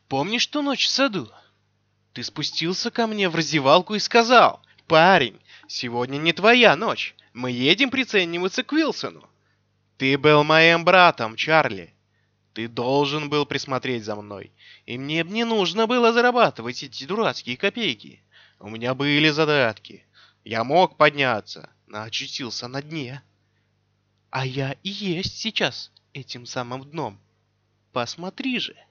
Помнишь ту ночь в саду? Ты спустился ко мне в раздевалку и сказал: «Парень, сегодня не твоя ночь. Мы едем прицениваться к Уилсону». Ты был моим братом, Чарли. Ты должен был присмотреть за мной. И мне б не нужно было зарабатывать эти дурацкие копейки. У меня были задатки. Я мог подняться, но очутился на дне. А я и есть сейчас этим самым дном. Посмотри же.